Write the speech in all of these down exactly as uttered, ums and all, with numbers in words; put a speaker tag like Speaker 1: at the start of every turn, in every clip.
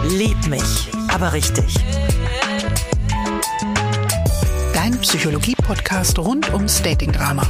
Speaker 1: Lieb mich, aber richtig.
Speaker 2: Dein Psychologie-Podcast rund ums Dating-Drama.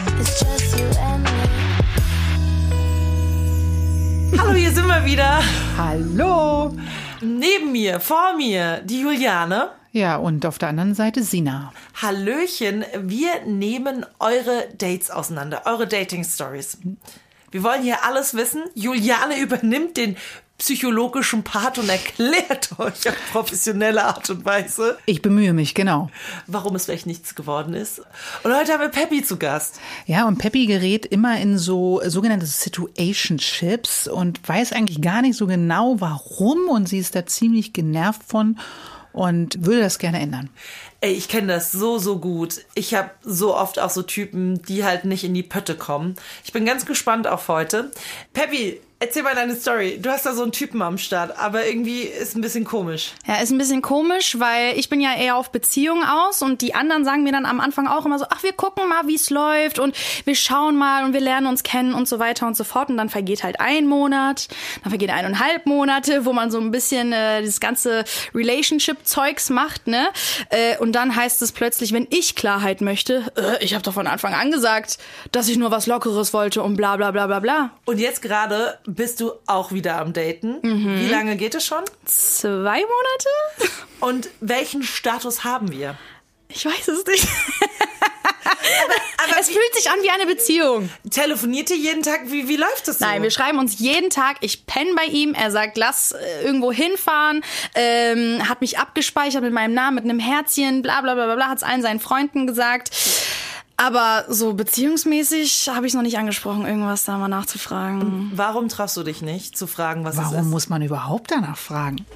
Speaker 1: Hallo, hier sind wir wieder.
Speaker 2: Hallo.
Speaker 1: Neben mir, vor mir, die Juliane.
Speaker 2: Ja, und auf der anderen Seite Sina.
Speaker 1: Hallöchen, wir nehmen eure Dates auseinander, eure Dating-Stories. Wir wollen hier alles wissen. Juliane übernimmt den psychologischen Part und erklärt euch auf professionelle Art und Weise.
Speaker 2: Ich bemühe mich, genau.
Speaker 1: Warum es vielleicht nichts geworden ist. Und heute haben wir Peppi zu Gast.
Speaker 2: Ja, und Peppi gerät immer in so sogenannte Situationships und weiß eigentlich gar nicht so genau, warum. Und sie ist da ziemlich genervt von und würde das gerne ändern.
Speaker 1: Ey, ich kenne das so, so gut. Ich habe so oft auch so Typen, die halt nicht in die Pötte kommen. Ich bin ganz gespannt auf heute. Peppi, erzähl mal deine Story. Du hast da so einen Typen am Start, aber irgendwie ist ein bisschen komisch.
Speaker 3: Ja, ist ein bisschen komisch, weil ich bin ja eher auf Beziehungen aus und die anderen sagen mir dann am Anfang auch immer so, ach, wir gucken mal, wie es läuft und wir schauen mal und wir lernen uns kennen und so weiter und so fort. Und dann vergeht halt ein Monat, dann vergeht eineinhalb Monate, wo man so ein bisschen äh, dieses ganze Relationship-Zeugs macht, ne? Äh, und dann heißt es plötzlich, wenn ich Klarheit möchte, äh, ich habe doch von Anfang an gesagt, dass ich nur was Lockeres wollte und bla bla bla bla bla.
Speaker 1: Und jetzt gerade bist du auch wieder am Daten. Mhm. Wie lange geht es schon?
Speaker 3: Zwei Monate.
Speaker 1: Und welchen Status haben wir?
Speaker 3: Ich weiß es nicht. aber, aber es fühlt sich an wie eine Beziehung.
Speaker 1: Telefoniert ihr jeden Tag? Wie, wie läuft das so?
Speaker 3: Nein, wir schreiben uns jeden Tag. Ich penne bei ihm. Er sagt, lass äh, irgendwo hinfahren. Ähm, hat mich abgespeichert mit meinem Namen, mit einem Herzchen, bla bla bla bla. Hat es allen seinen Freunden gesagt. Aber so beziehungsmäßig habe ich es noch nicht angesprochen, irgendwas da mal nachzufragen.
Speaker 1: Und warum traust du dich nicht, zu fragen, was
Speaker 2: Warum
Speaker 1: es ist?
Speaker 2: Warum muss man überhaupt danach fragen?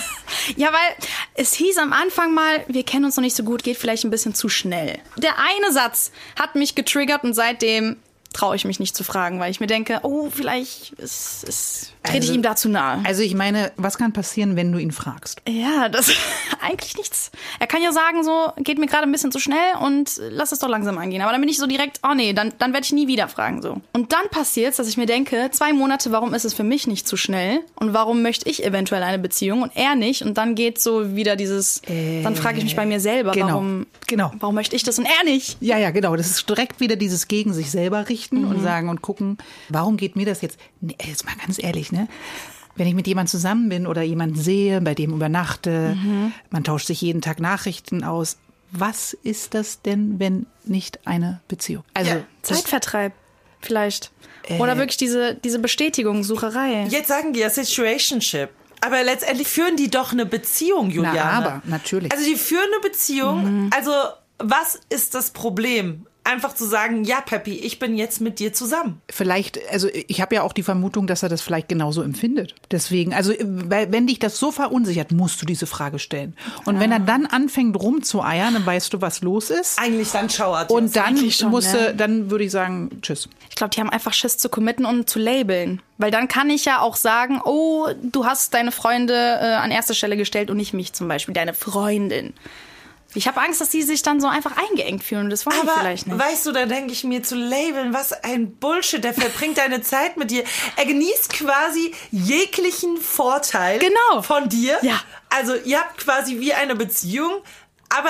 Speaker 3: Ja, weil es hieß am Anfang mal, wir kennen uns noch nicht so gut, geht vielleicht ein bisschen zu schnell. Der eine Satz hat mich getriggert und seitdem traue ich mich nicht zu fragen, weil ich mir denke, oh, vielleicht ist, ist, trete
Speaker 2: also,
Speaker 3: ich ihm da zu nahe.
Speaker 2: Also ich meine, was kann passieren, wenn du ihn fragst?
Speaker 3: Ja, das eigentlich nichts. Er kann ja sagen so, geht mir gerade ein bisschen zu schnell und lass es doch langsam angehen. Aber dann bin ich so direkt, oh nee, dann, dann werde ich nie wieder fragen so. Und dann passiert's, dass ich mir denke, zwei Monate, warum ist es für mich nicht zu schnell? Und warum möchte ich eventuell eine Beziehung und er nicht? Und dann geht so wieder dieses, äh, dann frage ich mich bei mir selber,
Speaker 2: genau,
Speaker 3: warum,
Speaker 2: genau.
Speaker 3: warum möchte ich das und er nicht?
Speaker 2: Ja, ja, genau. Das ist direkt wieder dieses gegen sich selber richten. Mhm. Und sagen und gucken, warum geht mir das jetzt? Nee, jetzt mal ganz ehrlich, ne? Wenn ich mit jemandem zusammen bin oder jemanden sehe, bei dem übernachte, mhm. man tauscht sich jeden Tag Nachrichten aus. Was ist das denn, wenn nicht eine Beziehung? Also
Speaker 3: ja, Zeitvertreib vielleicht. Äh, oder wirklich diese, diese Bestätigung, Sucherei.
Speaker 1: Jetzt sagen die ja Situationship. Aber letztendlich führen die doch eine Beziehung, Juliane.
Speaker 2: Na, aber, natürlich.
Speaker 1: Also die führen eine Beziehung. Mhm. Also was ist das Problem? Einfach zu sagen, ja, Peppi, ich bin jetzt mit dir zusammen.
Speaker 2: Vielleicht, also ich habe ja auch die Vermutung, dass er das vielleicht genauso empfindet. Deswegen, also wenn dich das so verunsichert, musst du diese Frage stellen. Und ja. wenn er dann anfängt rumzueiern, dann weißt du, was los ist.
Speaker 1: Eigentlich dann schauert.
Speaker 2: Und dann
Speaker 3: schon,
Speaker 2: musste,
Speaker 3: ne?
Speaker 2: dann würde ich sagen, tschüss.
Speaker 3: Ich glaube, die haben einfach Schiss zu committen und zu labeln. Weil dann kann ich ja auch sagen, oh, du hast deine Freunde äh, an erste Stelle gestellt und nicht mich zum Beispiel, deine Freundin. Ich habe Angst, dass die sich dann so einfach eingeengt fühlen und das wollen die vielleicht nicht.
Speaker 1: Weißt du, da denke ich mir zu labeln, was ein Bullshit, der verbringt deine Zeit mit dir. Er genießt quasi jeglichen Vorteil
Speaker 3: genau.
Speaker 1: von dir.
Speaker 3: Ja.
Speaker 1: Also ihr habt quasi wie eine Beziehung, aber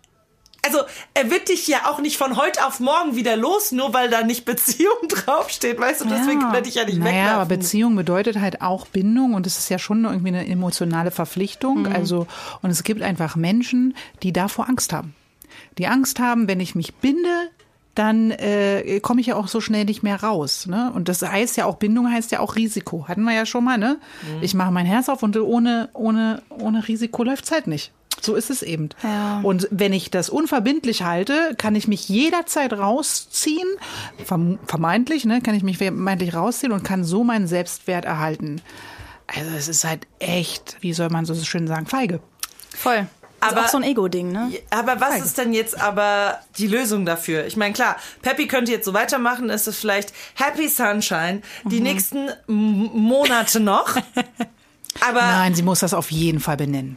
Speaker 1: also er wird dich ja auch nicht von heute auf morgen wieder los, nur weil da nicht Beziehung draufsteht, weißt du, deswegen
Speaker 2: ja.
Speaker 1: kann er dich ja nicht
Speaker 2: naja,
Speaker 1: weglaufen.
Speaker 2: Aber Beziehung bedeutet halt auch Bindung und es ist ja schon irgendwie eine emotionale Verpflichtung. Mhm. Also, und es gibt einfach Menschen, die davor Angst haben. Die Angst haben, wenn ich mich binde, dann äh, komme ich ja auch so schnell nicht mehr raus. Ne? Und das heißt ja auch, Bindung heißt ja auch Risiko. Hatten wir ja schon mal, ne? Mhm. Ich mache mein Herz auf und ohne, ohne, ohne Risiko läuft's halt nicht. So ist es eben.
Speaker 3: Ja.
Speaker 2: Und wenn ich das unverbindlich halte, kann ich mich jederzeit rausziehen, vermeintlich, ne, kann ich mich vermeintlich rausziehen und kann so meinen Selbstwert erhalten. Also es ist halt echt, wie soll man so schön sagen, feige.
Speaker 3: Voll. Aber ist auch so ein Ego-Ding, ne?
Speaker 1: Aber was ist denn jetzt aber die Lösung dafür? Ich meine, klar, Peppi könnte jetzt so weitermachen, ist es vielleicht Happy Sunshine die mhm. nächsten M- Monate noch. Aber
Speaker 2: nein, sie muss das auf jeden Fall benennen.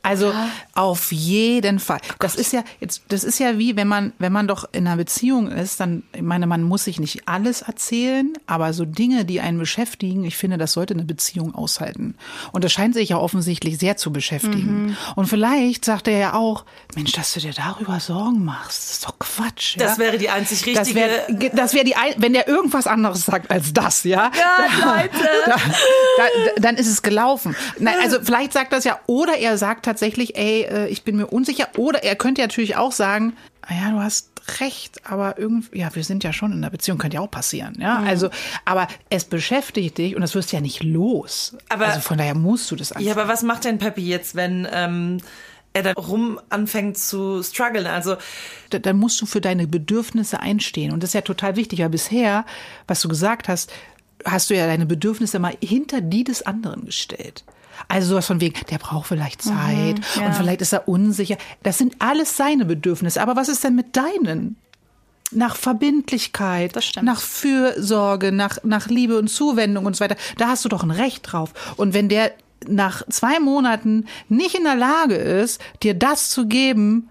Speaker 2: Also
Speaker 3: Ja.
Speaker 2: auf jeden Fall. Das ist ja jetzt, das ist ja wie, wenn man, wenn man doch in einer Beziehung ist, dann, ich meine, man muss sich nicht alles erzählen, aber so Dinge, die einen beschäftigen, ich finde, das sollte eine Beziehung aushalten. Und das scheint sich ja offensichtlich sehr zu beschäftigen. Mhm. Und vielleicht sagt er ja auch, Mensch, dass du dir darüber Sorgen machst, das ist doch Quatsch.
Speaker 1: Das
Speaker 2: ja?
Speaker 1: wäre die einzig richtige.
Speaker 2: Das wäre, das wäre die, wenn der irgendwas anderes sagt als das, ja.
Speaker 1: Ja, Leute.
Speaker 2: Da, da, dann ist es gelaufen. Nein, also vielleicht sagt das ja, oder er sagt tatsächlich, ey, ich bin mir unsicher. Oder er könnte ja natürlich auch sagen, ja, du hast recht, aber irgendwie, ja, wir sind ja schon in einer Beziehung, könnte ja auch passieren, ja. Mhm. Also, aber es beschäftigt dich und das wirst ja nicht los.
Speaker 1: Aber,
Speaker 2: also von daher musst du das
Speaker 1: anfangen. Ja, aber was macht denn Peppi jetzt, wenn ähm, er da rum anfängt zu strugglen? Also
Speaker 2: da, dann musst du für deine Bedürfnisse einstehen und das ist ja total wichtig, weil bisher, was du gesagt hast, hast du ja deine Bedürfnisse mal hinter die des anderen gestellt. Also sowas von wegen, der braucht vielleicht Zeit mhm, ja. und vielleicht ist er unsicher. Das sind alles seine Bedürfnisse. Aber was ist denn mit deinen? Nach Verbindlichkeit, nach Fürsorge, nach, nach Liebe und Zuwendung und so weiter. Da hast du doch ein Recht drauf. Und wenn der nach zwei Monaten nicht in der Lage ist, dir das zu geben,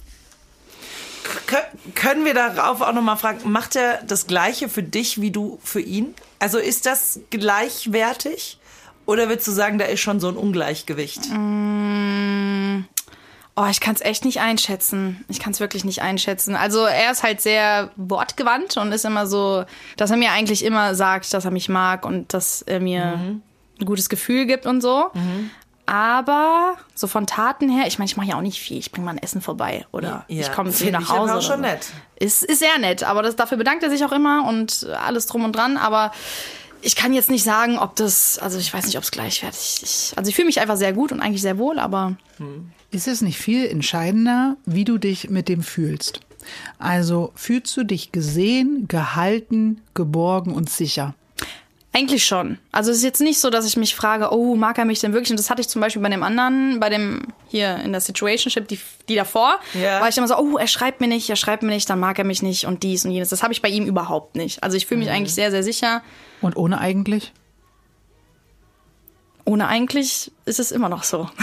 Speaker 1: können wir darauf auch nochmal fragen, macht er das Gleiche für dich wie du für ihn? Also ist das gleichwertig? Oder würdest du sagen, da ist schon so ein Ungleichgewicht?
Speaker 3: Mm. Oh, ich kann es echt nicht einschätzen. Ich kann es wirklich nicht einschätzen. Also er ist halt sehr wortgewandt und ist immer so, dass er mir eigentlich immer sagt, dass er mich mag und dass er mir mhm. ein gutes Gefühl gibt und so. Mhm. Aber so von Taten her, ich meine, ich mache ja auch nicht viel. Ich bringe mal ein Essen vorbei oder ja, ich komme zu ihm nach Hause.
Speaker 1: Das ist schon so. Nett.
Speaker 3: Ist, ist sehr nett, aber das, dafür bedankt er sich auch immer und alles drum und dran. Aber ich kann jetzt nicht sagen, ob das, also ich weiß nicht, ob es gleichwertig ist. Also ich fühle mich einfach sehr gut und eigentlich sehr wohl, aber...
Speaker 2: Ist es nicht viel entscheidender, wie du dich mit dem fühlst? Also fühlst du dich gesehen, gehalten, geborgen und sicher?
Speaker 3: Eigentlich schon. Also es ist jetzt nicht so, dass ich mich frage, oh, mag er mich denn wirklich? Und das hatte ich zum Beispiel bei dem anderen, bei dem hier in der Situationship, die, die davor, ja. war ich immer so, oh, er schreibt mir nicht, er schreibt mir nicht, dann mag er mich nicht und dies und jenes. Das habe ich bei ihm überhaupt nicht. Also ich fühle mich mhm. eigentlich sehr, sehr sicher.
Speaker 2: Und ohne eigentlich?
Speaker 3: Ohne eigentlich ist es immer noch so.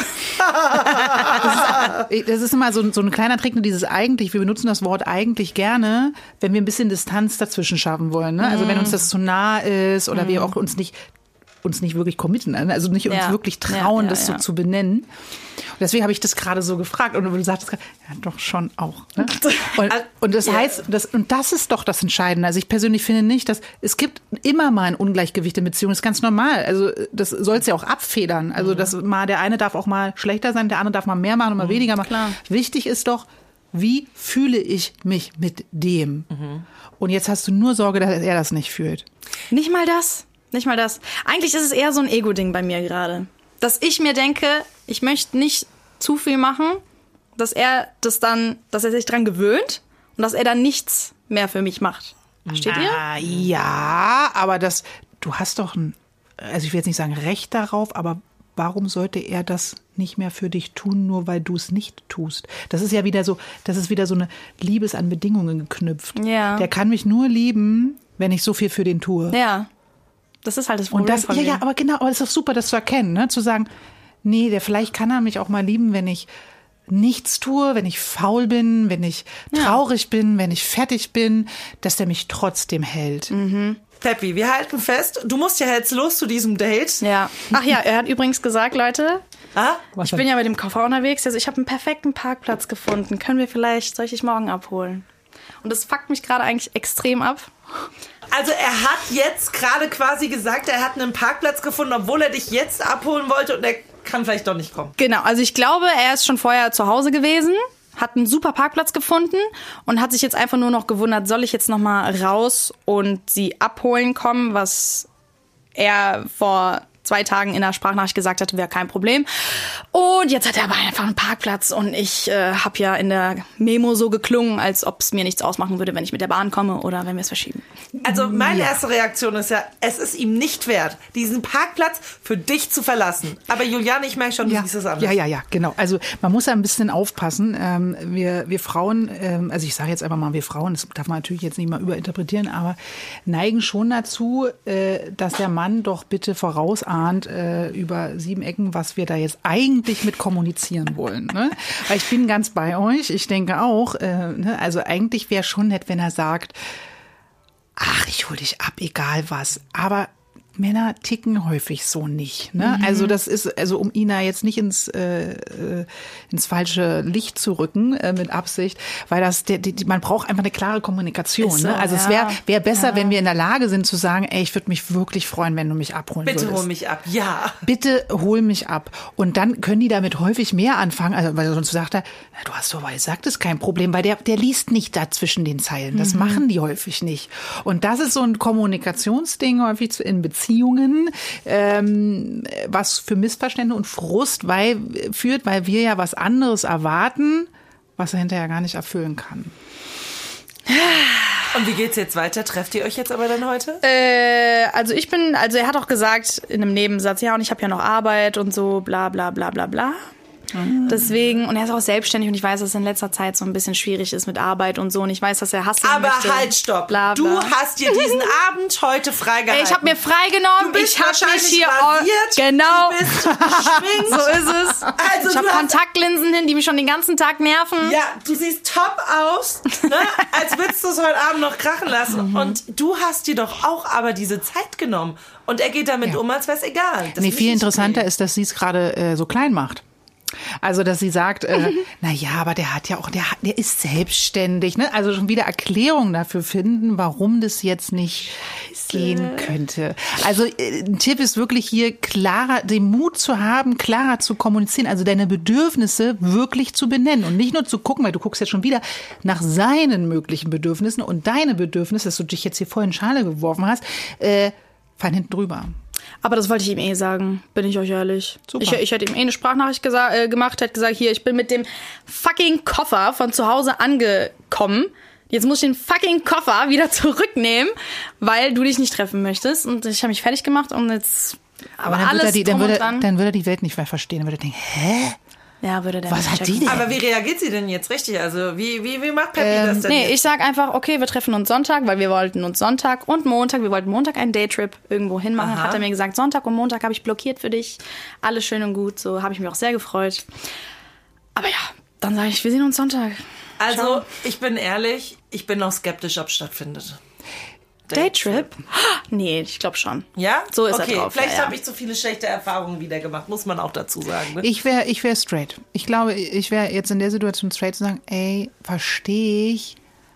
Speaker 2: das, ist, das ist immer so, so ein kleiner Trick, nur dieses eigentlich. Wir benutzen das Wort eigentlich gerne, wenn wir ein bisschen Distanz dazwischen schaffen wollen. Ne? Also wenn uns das zu nah ist oder mm. wir auch uns nicht uns nicht wirklich committen, also nicht uns ja. wirklich trauen, ja, ja, das so ja. zu benennen. Und deswegen habe ich das gerade so gefragt und du sagtest gerade, ja doch schon auch. Ne? Und, und das ja. heißt, das, und das ist doch das Entscheidende. Also ich persönlich finde nicht, dass es gibt immer mal ein Ungleichgewicht in Beziehungen, das ist ganz normal. Also das soll es ja auch abfedern. Also das mal der eine darf auch mal schlechter sein, der andere darf mal mehr machen und mal mhm, weniger machen. Klar. Wichtig ist doch, wie fühle ich mich mit dem? Mhm. Und jetzt hast du nur Sorge, dass er das nicht fühlt.
Speaker 3: Nicht mal das. Nicht mal das. Eigentlich ist es eher so ein Ego-Ding bei mir gerade. Dass ich mir denke, ich möchte nicht zu viel machen, dass er das dann, dass er sich dran gewöhnt und dass er dann nichts mehr für mich macht. Versteht ihr?
Speaker 2: Ah, ja, aber das, du hast doch ein, also ich will jetzt nicht sagen Recht darauf, aber warum sollte er das nicht mehr für dich tun, nur weil du es nicht tust? Das ist ja wieder so, das ist wieder so eine Liebes an Bedingungen geknüpft. Ja. Der kann mich nur lieben, wenn ich so viel für den tue.
Speaker 3: Ja. Das ist halt das Problem.
Speaker 2: Und das,
Speaker 3: von
Speaker 2: ja,
Speaker 3: mir.
Speaker 2: ja, aber genau, aber es ist doch super, das zu erkennen, ne? Zu sagen, nee, der vielleicht kann er mich auch mal lieben, wenn ich nichts tue, wenn ich faul bin, wenn ich ja. traurig bin, wenn ich fertig bin, dass der mich trotzdem hält.
Speaker 3: Mhm.
Speaker 1: Peppi, wir halten fest, du musst ja jetzt los zu diesem Date.
Speaker 3: Ja. Ach ja, er hat übrigens gesagt, Leute,
Speaker 1: ah?
Speaker 3: ich bin ja mit dem Koffer unterwegs, also ich habe einen perfekten Parkplatz gefunden. Können wir vielleicht, soll ich dich morgen abholen? Und das fuckt mich gerade eigentlich extrem ab.
Speaker 1: Also er hat jetzt gerade quasi gesagt, er hat einen Parkplatz gefunden, obwohl er dich jetzt abholen wollte und er kann vielleicht doch nicht kommen.
Speaker 3: Genau, also ich glaube, er ist schon vorher zu Hause gewesen, hat einen super Parkplatz gefunden und hat sich jetzt einfach nur noch gewundert, soll ich jetzt noch mal raus und sie abholen kommen, was er vor zwei Tagen in der Sprachnachricht gesagt hatte, wäre kein Problem. Und jetzt hat er aber einfach einen Parkplatz und ich äh, habe ja in der Memo so geklungen, als ob es mir nichts ausmachen würde, wenn ich mit der Bahn komme oder wenn wir es verschieben.
Speaker 1: Also meine ja. erste Reaktion ist ja, es ist ihm nicht wert, diesen Parkplatz für dich zu verlassen. Aber Juliane, ich merke schon, du
Speaker 2: ja.
Speaker 1: siehst es anders.
Speaker 2: Ja, ja, ja, genau. Also man muss ja ein bisschen aufpassen. Ähm, wir, wir Frauen, ähm, also ich sage jetzt einfach mal wir Frauen, das darf man natürlich jetzt nicht mal überinterpretieren, aber neigen schon dazu, äh, dass der Mann doch bitte vorausahnt, geplant äh, über sieben Ecken, was wir da jetzt eigentlich mit kommunizieren wollen. Ne? Weil ich bin ganz bei euch. Ich denke auch, äh, ne? also eigentlich wäre schon nett, wenn er sagt, ach, ich hol dich ab, egal was. Aber Männer ticken häufig so nicht. Ne? Mhm. Also das ist, also um ihn da jetzt nicht ins äh, ins falsche Licht zu rücken äh, mit Absicht, weil das, der, die, man braucht einfach eine klare Kommunikation. So, ne? Also ja. es wäre wär besser, ja. wenn wir in der Lage sind zu sagen, ey, ich würde mich wirklich freuen, wenn du mich abholen
Speaker 1: Bitte
Speaker 2: würdest.
Speaker 1: hol mich ab, ja.
Speaker 2: Bitte hol mich ab. Und dann können die damit häufig mehr anfangen, also weil sonst sagt er, na, du hast doch mal gesagt, das ist kein Problem, weil der der liest nicht da zwischen den Zeilen. Das mhm. machen die häufig nicht. Und das ist so ein Kommunikationsding häufig in Beziehungen. Ähm, was für Missverständnisse und Frust weil, führt, weil wir ja was anderes erwarten, was er hinterher gar nicht erfüllen kann.
Speaker 1: Und wie geht's jetzt weiter? Trefft ihr euch jetzt aber dann heute?
Speaker 3: Äh, also ich bin, also er hat auch gesagt in einem Nebensatz, ja, und ich habe ja noch Arbeit und so, bla bla bla bla bla. Mhm. Deswegen, und er ist auch selbstständig und ich weiß, dass es in letzter Zeit so ein bisschen schwierig ist mit Arbeit und so und ich weiß, dass er hasst.
Speaker 1: Aber
Speaker 3: möchte.
Speaker 1: halt, stopp.
Speaker 3: Bla, bla.
Speaker 1: Du hast dir diesen Abend heute freigehalten.
Speaker 3: Ey, ich habe mir freigenommen.
Speaker 1: Du bist
Speaker 3: ich habe mich hier
Speaker 1: rasiert,
Speaker 3: genau.
Speaker 1: Du bist geschminkt.
Speaker 3: So ist es.
Speaker 1: Also
Speaker 3: ich habe Kontaktlinsen hin, die mich schon den ganzen Tag nerven.
Speaker 1: Ja, du siehst top aus, ne? Als würdest du es heute Abend noch krachen lassen. Mhm. Und du hast dir doch auch aber diese Zeit genommen. Und er geht damit ja. um, als wäre es egal. Das
Speaker 2: nee, viel interessanter okay. ist, dass sie es gerade äh, so klein macht. Also, dass sie sagt, äh, na ja, aber der hat ja auch, der, hat, der ist selbstständig, ne? Also schon wieder Erklärungen dafür finden, warum das jetzt nicht Scheiße. gehen könnte. Also äh, ein Tipp ist wirklich hier klarer, den Mut zu haben, klarer zu kommunizieren, also deine Bedürfnisse wirklich zu benennen und nicht nur zu gucken, weil du guckst jetzt schon wieder nach seinen möglichen Bedürfnissen und deine Bedürfnisse, dass du dich jetzt hier voll in Schale geworfen hast, äh, fallen hinten drüber.
Speaker 3: Aber das wollte ich ihm eh sagen, bin ich euch ehrlich.
Speaker 2: Super.
Speaker 3: Ich, ich hätte ihm eh eine Sprachnachricht gesa- äh, gemacht, hätte gesagt, hier, ich bin mit dem fucking Koffer von zu Hause angekommen. Jetzt muss ich den fucking Koffer wieder zurücknehmen, weil du dich nicht treffen möchtest. Und ich habe mich fertig gemacht und jetzt aber, aber dann alles
Speaker 2: würde er die, dann
Speaker 3: drum
Speaker 2: würde,
Speaker 3: und dran.
Speaker 2: Dann würde er die Welt nicht mehr verstehen. Dann würde er denken, hä?
Speaker 3: Ja, würde der
Speaker 2: Was hat die denn?
Speaker 1: Aber wie reagiert sie denn jetzt richtig? Also wie, wie, wie macht Peppi
Speaker 3: ähm,
Speaker 1: das denn
Speaker 3: Nee,
Speaker 1: jetzt?
Speaker 3: ich sag einfach, okay, wir treffen uns Sonntag, weil wir wollten uns Sonntag und Montag, wir wollten Montag einen Daytrip irgendwo hinmachen.
Speaker 1: Aha.
Speaker 3: Hat er mir gesagt, Sonntag und Montag habe ich blockiert für dich. Alles schön und gut, so habe ich mich auch sehr gefreut. Aber ja, dann sage ich, wir sehen uns Sonntag.
Speaker 1: Also,
Speaker 3: Ciao.
Speaker 1: ich bin ehrlich, ich bin noch skeptisch, ob es stattfindet.
Speaker 3: Daytrip? Nee, ich glaube schon.
Speaker 1: Ja?
Speaker 3: So ist
Speaker 1: okay,
Speaker 3: er drauf.
Speaker 1: Vielleicht
Speaker 3: ja, ja.
Speaker 1: habe ich zu viele schlechte Erfahrungen wieder gemacht, muss man auch dazu sagen. Ne?
Speaker 2: Ich wäre ich wär straight. Ich glaube, ich wäre jetzt in der Situation straight zu sagen, ey, verstehe ich,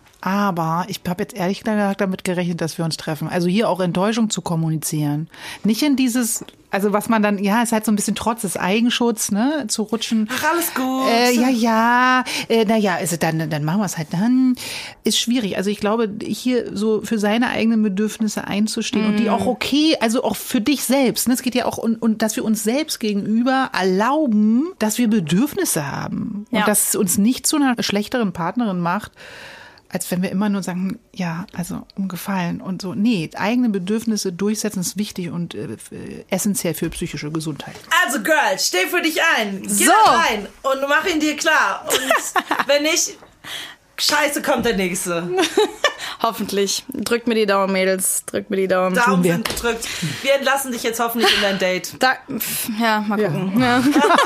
Speaker 2: aber ich habe jetzt ehrlich gesagt damit gerechnet, dass wir uns treffen. Also hier auch Enttäuschung zu kommunizieren. Nicht in dieses, also was man dann, ja, ist halt so ein bisschen trotz des Eigenschutz, ne, zu rutschen.
Speaker 1: Ach, alles gut.
Speaker 2: Äh, ja, ja, äh, naja, also dann, dann machen wir es halt dann. Ist schwierig. Also ich glaube, hier so für seine eigenen Bedürfnisse einzustehen mm. und die auch okay, also auch für dich selbst. Ne? Es geht ja auch, und, und dass wir uns selbst gegenüber erlauben, dass wir Bedürfnisse haben. Und
Speaker 3: ja.
Speaker 2: dass es uns nicht zu einer schlechteren Partnerin macht, als wenn wir immer nur sagen, ja, also um Gefallen und so. Nee, eigene Bedürfnisse durchsetzen ist wichtig und äh, essentiell für psychische Gesundheit.
Speaker 1: Also Girl, steh für dich ein. Geh
Speaker 3: So.
Speaker 1: da rein und mach ihn dir klar. Und wenn nicht, scheiße, kommt der Nächste.
Speaker 3: Hoffentlich. Drückt mir die Daumen, Mädels. Drückt mir die Daumen.
Speaker 1: Daumen
Speaker 2: wir.
Speaker 1: sind gedrückt. Wir entlassen dich jetzt hoffentlich in dein Date.
Speaker 3: Da, ja, mal gucken. Ja.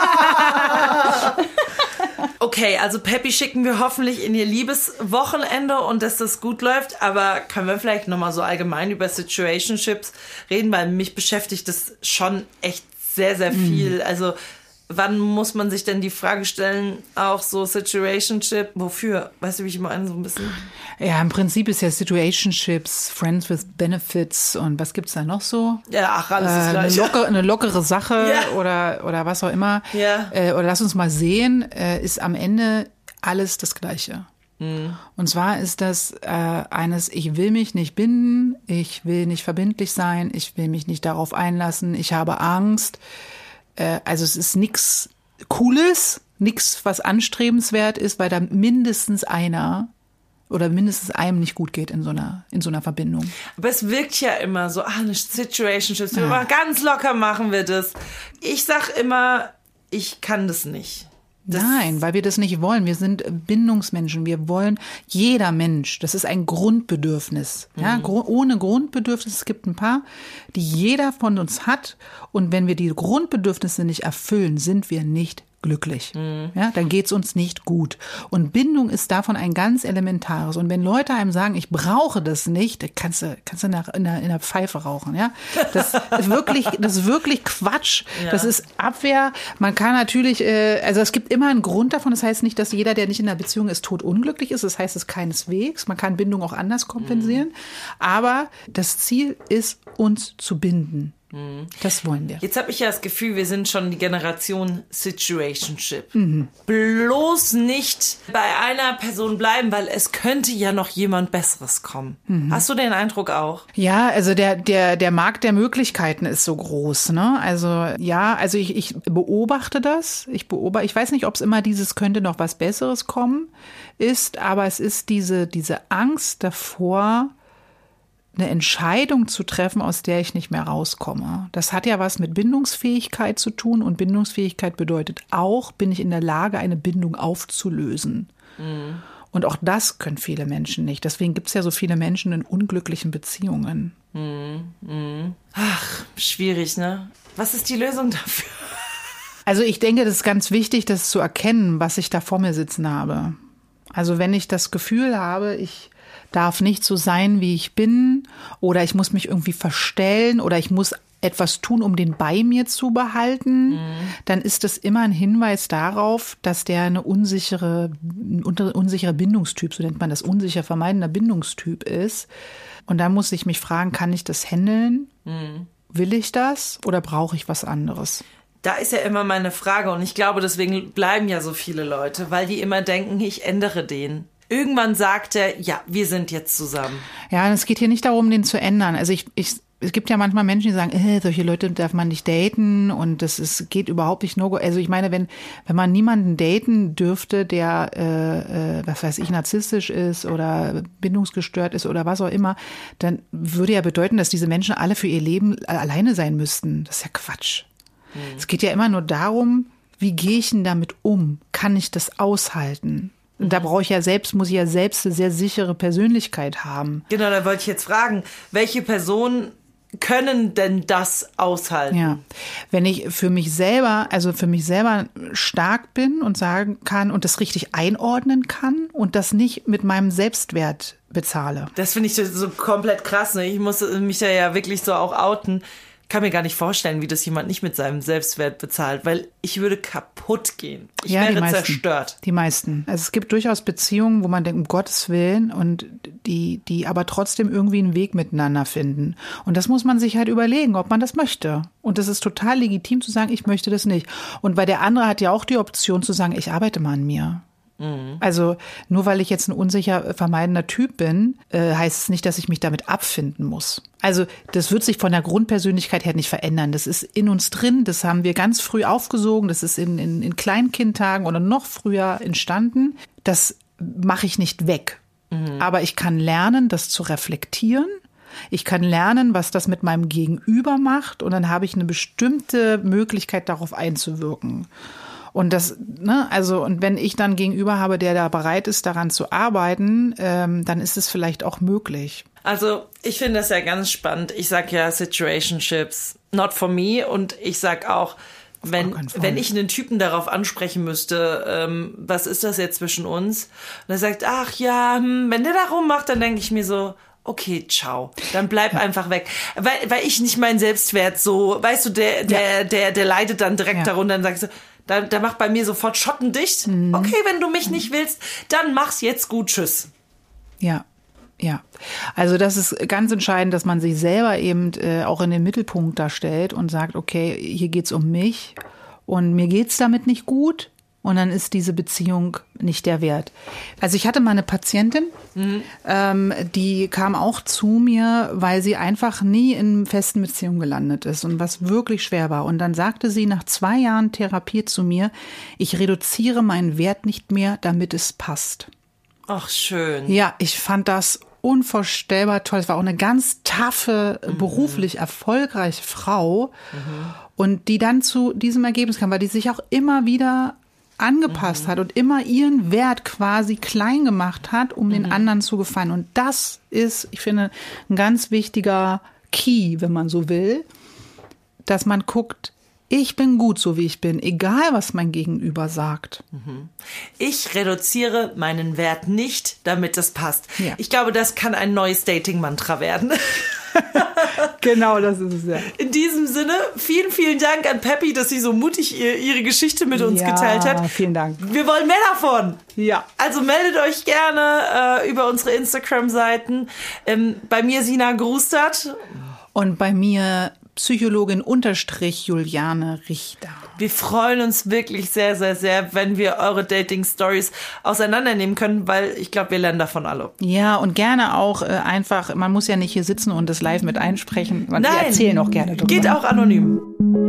Speaker 3: Ja.
Speaker 1: Okay, also Peppi schicken wir hoffentlich in ihr Liebeswochenende und dass das gut läuft. Aber können wir vielleicht nochmal so allgemein über Situationships reden? Weil mich beschäftigt das schon echt sehr, sehr viel. Mhm. Also wann muss man sich denn die Frage stellen, auch so Situationship, wofür? Weißt du, wie ich meine, so ein bisschen?
Speaker 2: Ja, im Prinzip ist ja Situationships, Friends with Benefits und was gibt's da noch so?
Speaker 1: Ja, ach, alles ist
Speaker 2: äh,
Speaker 1: gleich.
Speaker 2: eine, locker, eine lockere Sache
Speaker 1: Ja.
Speaker 2: oder, oder was auch immer.
Speaker 1: Ja.
Speaker 2: Äh, oder lass uns mal sehen, äh, ist am Ende alles das Gleiche. Mhm. Und zwar ist das äh, eines, ich will mich nicht binden, ich will nicht verbindlich sein, ich will mich nicht darauf einlassen, ich habe Angst. Also es ist nichts Cooles, nichts, was anstrebenswert ist, weil da mindestens einer oder mindestens einem nicht gut geht in so einer, in so einer Verbindung.
Speaker 1: Aber es wirkt ja immer so, ah, eine Situationship,
Speaker 2: Ja.
Speaker 1: ganz locker machen wir das. Ich sag immer, ich kann das nicht. Das
Speaker 2: Nein, weil wir das nicht wollen. Wir sind Bindungsmenschen. Wir wollen, jeder Mensch, das ist ein Grundbedürfnis. Ja,
Speaker 1: Mhm.
Speaker 2: gru- ohne Grundbedürfnis, es gibt ein paar, die jeder von uns hat. Und wenn wir die Grundbedürfnisse nicht erfüllen, sind wir nicht glücklich.
Speaker 1: Mhm.
Speaker 2: Ja, dann geht's uns nicht gut. Und Bindung ist davon ein ganz elementares. Und wenn Leute einem sagen, ich brauche das nicht, dann kannst du, kannst du nach, in, der, in der Pfeife rauchen. Ja, das ist wirklich, das ist wirklich Quatsch.
Speaker 1: Ja.
Speaker 2: Das ist Abwehr. Man kann natürlich, äh, also es gibt immer einen Grund davon. Das heißt nicht, dass jeder, der nicht in einer Beziehung ist, totunglücklich ist. Das heißt es keineswegs. Man kann Bindung auch anders kompensieren. Aber das Ziel ist, uns zu binden. Das wollen wir.
Speaker 1: Jetzt habe ich ja das Gefühl, wir sind schon die Generation Situationship. Mhm. Bloß nicht bei einer Person bleiben, weil es könnte ja noch jemand Besseres kommen. Mhm. Hast du den Eindruck auch?
Speaker 2: Ja, also der, der, der Markt der Möglichkeiten ist so groß, ne? Also, ja, also ich, ich beobachte das. Ich beobachte, ich weiß nicht, ob es immer dieses könnte noch was Besseres kommen ist, aber es ist diese, diese Angst davor, eine Entscheidung zu treffen, aus der ich nicht mehr rauskomme. Das hat ja was mit Bindungsfähigkeit zu tun und Bindungsfähigkeit bedeutet auch, bin ich in der Lage, eine Bindung aufzulösen. Mhm. Und auch das können viele Menschen nicht. Deswegen gibt es ja so viele Menschen in unglücklichen Beziehungen.
Speaker 1: Mhm. Mhm. Ach, schwierig, ne? Was ist die Lösung dafür?
Speaker 2: Also ich denke, das ist ganz wichtig, das zu erkennen, was ich da vor mir sitzen habe. Also wenn ich das Gefühl habe, ich darf nicht so sein, wie ich bin, oder ich muss mich irgendwie verstellen oder ich muss etwas tun, um den bei mir zu behalten, mhm. dann ist das immer ein Hinweis darauf, dass der eine unsichere, ein unsicherer Bindungstyp, so nennt man das, unsicher vermeidender Bindungstyp ist. Und da muss ich mich fragen, kann ich das handeln? Mhm. Will ich das oder brauche ich was anderes?
Speaker 1: Da ist ja immer meine Frage und ich glaube, deswegen bleiben ja so viele Leute, weil die immer denken, ich ändere den. Irgendwann sagt er, ja, wir sind jetzt zusammen.
Speaker 2: Ja, es geht hier nicht darum, den zu ändern. Also ich, ich, es gibt ja manchmal Menschen, die sagen, äh, solche Leute darf man nicht daten und das ist, geht überhaupt nicht no-go. Also ich meine, wenn, wenn man niemanden daten dürfte, der, äh, äh, was weiß ich, narzisstisch ist oder bindungsgestört ist oder was auch immer, dann würde ja bedeuten, dass diese Menschen alle für ihr Leben alleine sein müssten. Das ist ja Quatsch. Hm. Es geht ja immer nur darum, wie gehe ich denn damit um? Kann ich das aushalten? Und da brauche ich ja selbst, muss ich ja selbst eine sehr sichere Persönlichkeit haben.
Speaker 1: Genau, da wollte ich jetzt fragen, welche Personen können denn das aushalten?
Speaker 2: Ja, wenn ich für mich selber, also für mich selber stark bin und sagen kann und das richtig einordnen kann und das nicht mit meinem Selbstwert bezahle.
Speaker 1: Das finde ich so, so komplett krass. Ne? Ich muss mich da ja wirklich so auch outen. Kann mir gar nicht vorstellen, wie das jemand nicht mit seinem Selbstwert bezahlt, weil ich würde kaputt gehen. Ich
Speaker 2: ja,
Speaker 1: wäre
Speaker 2: die meisten,
Speaker 1: zerstört.
Speaker 2: Die meisten. Also es gibt durchaus Beziehungen, wo man denkt, um Gottes Willen, und die, die aber trotzdem irgendwie einen Weg miteinander finden. Und das muss man sich halt überlegen, ob man das möchte. Und das ist total legitim zu sagen, ich möchte das nicht. Und weil der andere hat ja auch die Option zu sagen, ich arbeite mal an mir. Also nur weil ich jetzt ein unsicher vermeidender Typ bin, äh, heißt es nicht, dass ich mich damit abfinden muss. Also das wird sich von der Grundpersönlichkeit her nicht verändern. Das ist in uns drin, das haben wir ganz früh aufgesogen, das ist in, in, in Kleinkindtagen oder noch früher entstanden. Das mache ich nicht weg. Mhm. Aber ich kann lernen, das zu reflektieren. Ich kann lernen, was das mit meinem Gegenüber macht, und dann habe ich eine bestimmte Möglichkeit, darauf einzuwirken. Und das, ne, also, und wenn ich dann Gegenüber habe, der da bereit ist, daran zu arbeiten, ähm, dann ist es vielleicht auch möglich.
Speaker 1: Also, ich finde das ja ganz spannend. Ich sag ja Situationships, not for me. Und ich sag auch, wenn, wenn ich einen Typen darauf ansprechen müsste, ähm, was ist das jetzt zwischen uns? Und er sagt, ach ja, hm, wenn der da rummacht, dann denke ich mir so, okay, ciao. Dann bleib ja. einfach weg. Weil, weil ich nicht meinen Selbstwert so, weißt du, der, der, ja. der, der leidet dann direkt ja. darunter, dann sagst du, Da, da macht bei mir sofort schottendicht. Mhm. Okay, wenn du mich nicht willst, dann mach's jetzt gut. Tschüss.
Speaker 2: Ja, ja. Also das ist ganz entscheidend, dass man sich selber eben äh, auch in den Mittelpunkt da stellt und sagt, okay, hier geht's um mich und mir geht's damit nicht gut. Und dann ist diese Beziehung nicht der Wert. Also ich hatte mal eine Patientin, mhm. ähm, die kam auch zu mir, weil sie einfach nie in festen Beziehungen gelandet ist und was wirklich schwer war. Und dann sagte sie nach zwei Jahren Therapie zu mir, ich reduziere meinen Wert nicht mehr, damit es passt.
Speaker 1: Ach, schön.
Speaker 2: Ja, ich fand das unvorstellbar toll. Es war auch eine ganz taffe, mhm. beruflich erfolgreiche Frau. Mhm. Und die dann zu diesem Ergebnis kam, weil die sich auch immer wieder angepasst mhm. hat und immer ihren Wert quasi klein gemacht hat, um mhm. den anderen zu gefallen. Und das ist, ich finde, ein ganz wichtiger Key, wenn man so will, dass man guckt, ich bin gut, so wie ich bin, egal was mein Gegenüber sagt.
Speaker 1: Ich reduziere meinen Wert nicht, damit es passt.
Speaker 2: Ja.
Speaker 1: Ich glaube, das kann ein neues Dating-Mantra werden.
Speaker 2: Genau, das ist es ja.
Speaker 1: In diesem Sinne, vielen, vielen Dank an Peppi, dass sie so mutig ihr, ihre Geschichte mit uns
Speaker 2: ja,
Speaker 1: geteilt hat.
Speaker 2: Vielen Dank.
Speaker 1: Wir wollen mehr davon.
Speaker 2: Ja.
Speaker 1: Also meldet euch gerne äh, über unsere Instagram-Seiten. Ähm, bei mir Sina Grustert.
Speaker 2: Und bei mir Psychologin unterstrich Juliane Richter.
Speaker 1: Wir freuen uns wirklich sehr, sehr, sehr, wenn wir eure Dating-Stories auseinandernehmen können, weil ich glaube, wir lernen davon alle.
Speaker 2: Ja, und gerne auch äh, einfach, man muss ja nicht hier sitzen und das live mit einsprechen. Man,
Speaker 1: Nein,
Speaker 2: wir erzählen auch gerne darüber.
Speaker 1: Geht auch anonym.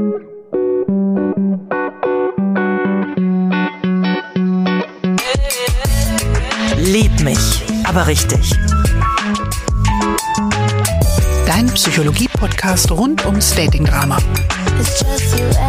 Speaker 1: Lieb mich, aber richtig.
Speaker 2: Dein Psychologie-Podcast rund ums Dating-Drama.
Speaker 4: It's just you